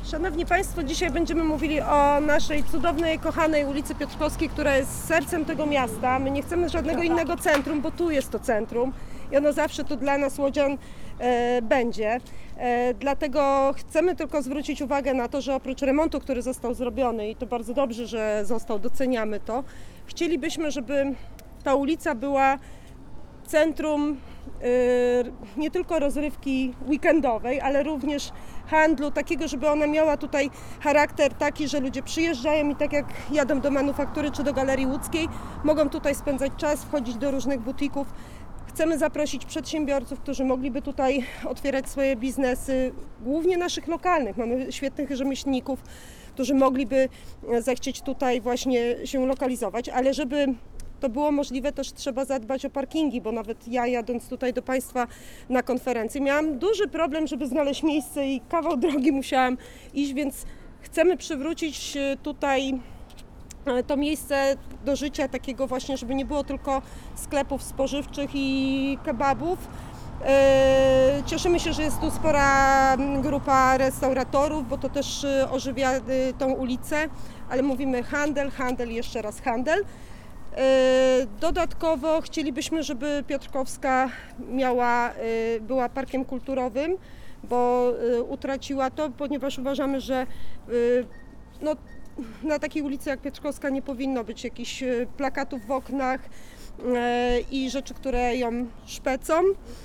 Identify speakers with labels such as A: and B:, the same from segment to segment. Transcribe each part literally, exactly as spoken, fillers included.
A: Szanowni Państwo, dzisiaj będziemy mówili o naszej cudownej, kochanej ulicy Piotrkowskiej, która jest sercem tego miasta. My nie chcemy żadnego innego centrum, bo tu jest to centrum i ono zawsze tu dla nas, łodzian, e, będzie. E, dlatego chcemy tylko zwrócić uwagę na to, że oprócz remontu, który został zrobiony i to bardzo dobrze, że został, doceniamy to, chcielibyśmy, żeby ta ulica była centrum y, nie tylko rozrywki weekendowej, ale również handlu, takiego, żeby ona miała tutaj charakter taki, że ludzie przyjeżdżają i tak jak jadą do Manufaktury czy do Galerii Łódzkiej, mogą tutaj spędzać czas, wchodzić do różnych butików. Chcemy zaprosić przedsiębiorców, którzy mogliby tutaj otwierać swoje biznesy, głównie naszych lokalnych. Mamy świetnych rzemieślników, którzy mogliby zechcieć tutaj właśnie się lokalizować, ale żeby to było możliwe, też trzeba zadbać o parkingi, bo nawet ja, jadąc tutaj do Państwa na konferencję, miałam duży problem, żeby znaleźć miejsce i kawał drogi musiałam iść, więc chcemy przywrócić tutaj to miejsce do życia takiego właśnie, żeby nie było tylko sklepów spożywczych i kebabów. Cieszymy się, że jest tu spora grupa restauratorów, bo to też ożywia tą ulicę, ale mówimy handel, handel i jeszcze raz handel. Dodatkowo chcielibyśmy, żeby Piotrkowska miała, była parkiem kulturowym, bo utraciła to, ponieważ uważamy, że no, na takiej ulicy jak Piotrkowska nie powinno być jakichś plakatów w oknach i rzeczy, które ją szpecą.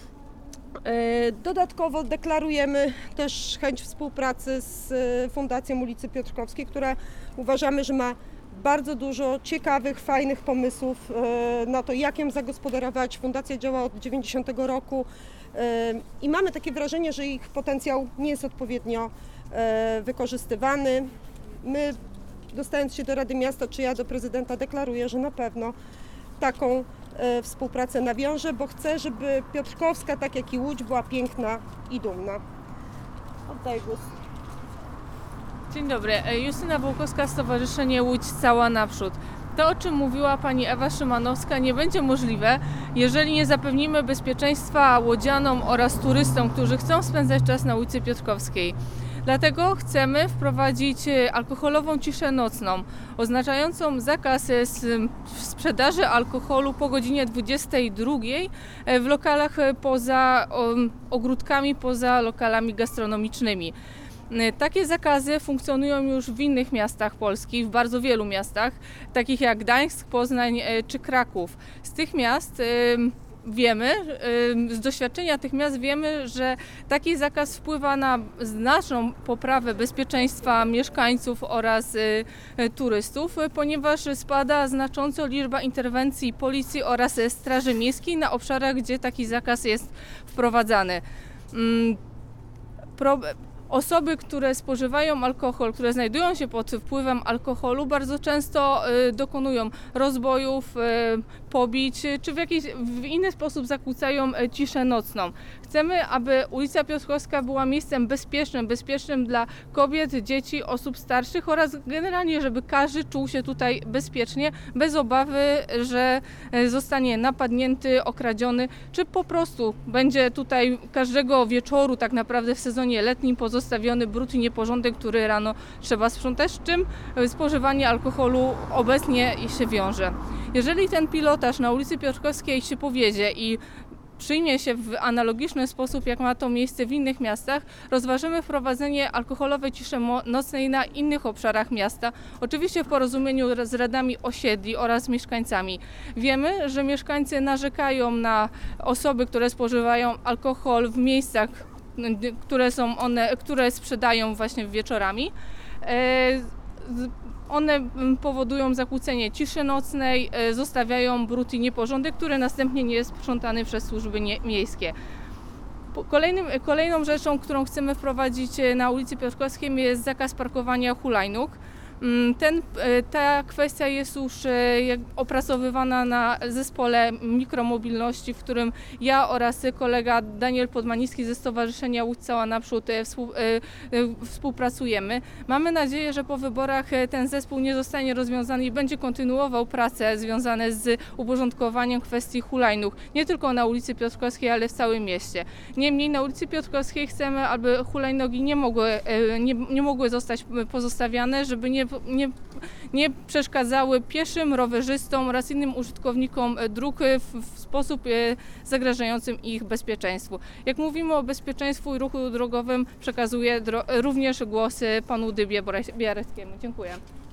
A: Dodatkowo deklarujemy też chęć współpracy z Fundacją ulicy Piotrkowskiej, która uważamy, że ma bardzo dużo ciekawych, fajnych pomysłów na to, jak ją zagospodarować. Fundacja działa od dziewięćdziesiątego roku i mamy takie wrażenie, że ich potencjał nie jest odpowiednio wykorzystywany. My, dostając się do Rady Miasta, czy ja do prezydenta, deklaruję, że na pewno taką współpracę nawiążę, bo chcę, żeby Piotrkowska, tak jak i Łódź, była piękna i dumna. Oddaję głos.
B: Dzień dobry, Justyna Wołkowska, Stowarzyszenie Łódź Cała Naprzód. To, o czym mówiła pani Ewa Szymanowska, nie będzie możliwe, jeżeli nie zapewnimy bezpieczeństwa łodzianom oraz turystom, którzy chcą spędzać czas na ulicy Piotrkowskiej. Dlatego chcemy wprowadzić alkoholową ciszę nocną, oznaczającą zakaz sprzedaży alkoholu po godzinie dwudziestej drugiej w lokalach poza ogródkami, poza lokalami gastronomicznymi. Takie zakazy funkcjonują już w innych miastach Polski, w bardzo wielu miastach, takich jak Gdańsk, Poznań czy Kraków. Z tych miast wiemy, z doświadczenia tych miast wiemy, że taki zakaz wpływa na znaczną poprawę bezpieczeństwa mieszkańców oraz turystów, ponieważ spada znacząco liczba interwencji policji oraz straży miejskiej na obszarach, gdzie taki zakaz jest wprowadzany. Pro... Osoby, które spożywają alkohol, które znajdują się pod wpływem alkoholu, bardzo często y, dokonują rozbojów, y, pobić, czy w jakiś w inny sposób zakłócają y, ciszę nocną. Chcemy, aby ulica Piotrkowska była miejscem bezpiecznym, bezpiecznym dla kobiet, dzieci, osób starszych oraz generalnie, żeby każdy czuł się tutaj bezpiecznie, bez obawy, że y, zostanie napadnięty, okradziony, czy po prostu będzie tutaj każdego wieczoru, tak naprawdę w sezonie letnim, pozostawiony zostawiony brud i nieporządek, który rano trzeba sprzątać, z czym spożywanie alkoholu obecnie się wiąże. Jeżeli ten pilotaż na ulicy Piotrkowskiej się powiedzie i przyjmie się w analogiczny sposób, jak ma to miejsce w innych miastach, rozważymy wprowadzenie alkoholowej ciszy nocnej na innych obszarach miasta, oczywiście w porozumieniu z radami osiedli oraz mieszkańcami. Wiemy, że mieszkańcy narzekają na osoby, które spożywają alkohol w miejscach, które są one, które sprzedają właśnie wieczorami. One powodują zakłócenie ciszy nocnej, zostawiają brud i nieporządek, który następnie nie jest sprzątany przez służby miejskie. Kolejnym, kolejną rzeczą, którą chcemy wprowadzić na ulicy Piotrkowskiej, jest zakaz parkowania hulajnóg. Mm, Ten, e, ta kwestia jest już e, jak opracowywana na zespole mikromobilności, w którym ja oraz kolega Daniel Podmanicki ze Stowarzyszenia Łódź Cała Naprzód e, współ, e, e, współpracujemy. Mamy nadzieję, że po wyborach e, ten zespół nie zostanie rozwiązany i będzie kontynuował prace związane z uporządkowaniem kwestii hulajnóg, nie tylko na ulicy Piotrkowskiej, ale w całym mieście. Niemniej na ulicy Piotrkowskiej chcemy, aby hulajnogi nie mogły, e, nie, nie mogły zostać pozostawiane, żeby nie Nie, nie przeszkadzały pieszym, rowerzystom oraz innym użytkownikom dróg w, w sposób e, zagrażającym ich bezpieczeństwu. Jak mówimy o bezpieczeństwie i ruchu drogowym, przekazuję dro, również głos panu Dybie Biareckiemu. Dziękuję.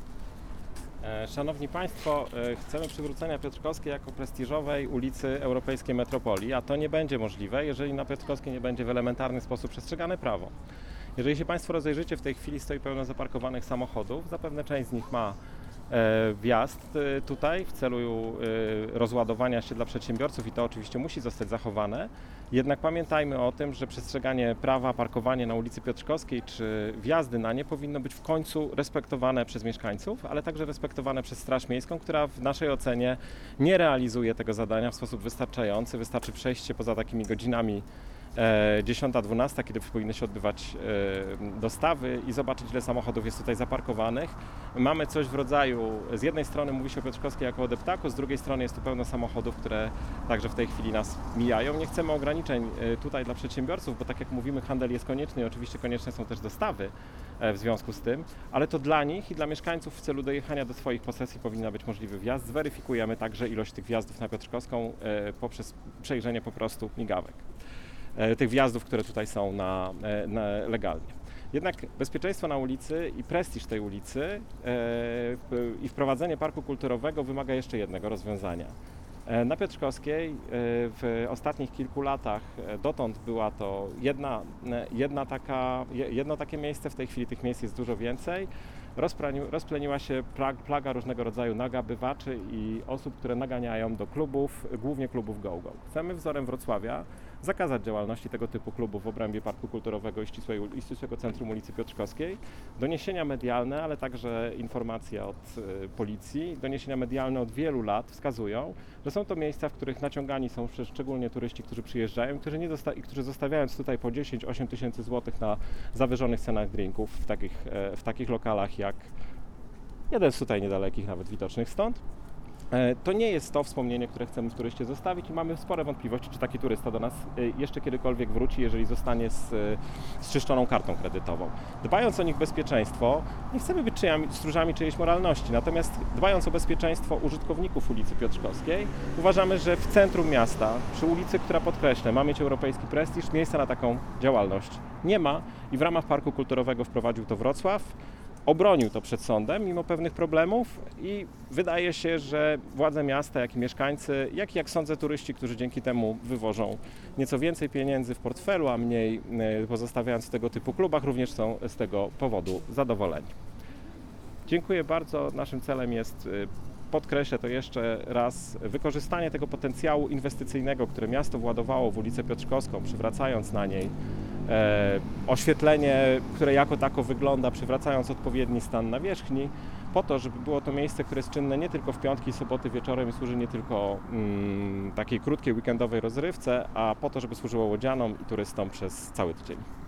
C: Szanowni Państwo, chcemy przywrócenia Piotrkowskiej jako prestiżowej ulicy europejskiej metropolii, a to nie będzie możliwe, jeżeli na Piotrkowskiej nie będzie w elementarny sposób przestrzegane prawo. Jeżeli się Państwo rozejrzycie, w tej chwili stoi pełno zaparkowanych samochodów, zapewne część z nich ma e, wjazd e, tutaj w celu e, rozładowania się dla przedsiębiorców i to oczywiście musi zostać zachowane. Jednak pamiętajmy o tym, że przestrzeganie prawa, parkowanie na ulicy Piotrkowskiej czy wjazdy na nie powinno być w końcu respektowane przez mieszkańców, ale także respektowane przez Straż Miejską, która w naszej ocenie nie realizuje tego zadania w sposób wystarczający. Wystarczy przejście poza takimi godzinami dziesiąta dwunasta, kiedy powinny się odbywać dostawy i zobaczyć, ile samochodów jest tutaj zaparkowanych. Mamy coś w rodzaju, z jednej strony mówi się o Piotrkowskiej jako o deptaku, z drugiej strony jest tu pełno samochodów, które także w tej chwili nas mijają. Nie chcemy ograniczeń tutaj dla przedsiębiorców, bo tak jak mówimy, handel jest konieczny i oczywiście konieczne są też dostawy w związku z tym, ale to dla nich i dla mieszkańców w celu dojechania do swoich posesji powinna być możliwy wjazd. Zweryfikujemy także ilość tych wjazdów na Piotrkowską poprzez przejrzenie po prostu migawek. Tych wjazdów, które tutaj są na, na legalnie. Jednak bezpieczeństwo na ulicy i prestiż tej ulicy e, i wprowadzenie parku kulturowego wymaga jeszcze jednego rozwiązania. E, na Piotrkowskiej e, w ostatnich kilku latach e, dotąd była to jedna, jedna taka, jedno takie miejsce, w tej chwili tych miejsc jest dużo więcej. Rozpleniła się plaga różnego rodzaju nagabywaczy i osób, które naganiają do klubów, głównie klubów go-go. Chcemy wzorem Wrocławia zakazać działalności tego typu klubów w obrębie Parku Kulturowego i ścisłej, ścisłego centrum ulicy Piotrkowskiej. Doniesienia medialne, ale także informacje od y, policji, doniesienia medialne od wielu lat wskazują, że są to miejsca, w których naciągani są szczególnie turyści, którzy przyjeżdżają którzy nie zosta- i którzy zostawiając tutaj po dziesięć osiem tysięcy złotych na zawyżonych cenach drinków w takich, e, w takich lokalach jak jeden z tutaj niedalekich, nawet widocznych stąd. To nie jest to wspomnienie, które chcemy w turyście zostawić i mamy spore wątpliwości, czy taki turysta do nas jeszcze kiedykolwiek wróci, jeżeli zostanie z, z czyszczoną kartą kredytową. Dbając o nich bezpieczeństwo, nie chcemy być czyjami, stróżami czyjejś moralności, natomiast dbając o bezpieczeństwo użytkowników ulicy Piotrkowskiej, uważamy, że w centrum miasta, przy ulicy, która podkreślę, ma mieć europejski prestiż, miejsca na taką działalność nie ma i w ramach Parku Kulturowego wprowadził to Wrocław. Obronił to przed sądem mimo pewnych problemów i wydaje się, że władze miasta, jak i mieszkańcy, jak i jak sądzę turyści, którzy dzięki temu wywożą nieco więcej pieniędzy w portfelu, a mniej pozostawiając w tego typu klubach, również są z tego powodu zadowoleni. Dziękuję bardzo. Naszym celem jest, podkreślę to jeszcze raz, wykorzystanie tego potencjału inwestycyjnego, które miasto władowało w ulicę Piotrkowską, przywracając na niej E, oświetlenie, które jako tako wygląda, przywracając odpowiedni stan nawierzchni, po to, żeby było to miejsce, które jest czynne nie tylko w piątki i soboty wieczorem i służy nie tylko mm, takiej krótkiej weekendowej rozrywce, a po to, żeby służyło łodzianom i turystom przez cały tydzień.